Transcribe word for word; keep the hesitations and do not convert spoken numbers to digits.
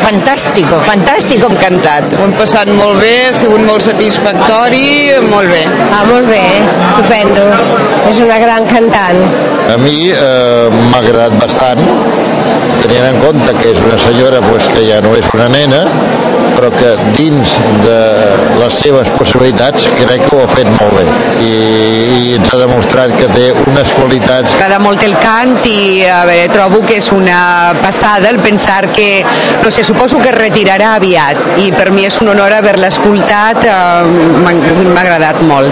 fantàstico, fantàstico. Encantat, ho hem passat molt bé, ha sigut molt satisfactori, molt bé. Ah, molt bé, estupendo. És una gran cantant. A mi eh, m'ha agradat bastant, tenint en compte que és una senyora pues, que ja no és una nena, però que dins de les seves possibilitats crec que ho ha fet molt bé i, i ens ha demostrat que té unes qualitats. M'agrada molt el cant i a veure, trobo que és una passada el pensar que, no sé, suposo que es retirarà aviat i per mi és un honor haver-la escoltat, eh, m'ha agradat molt.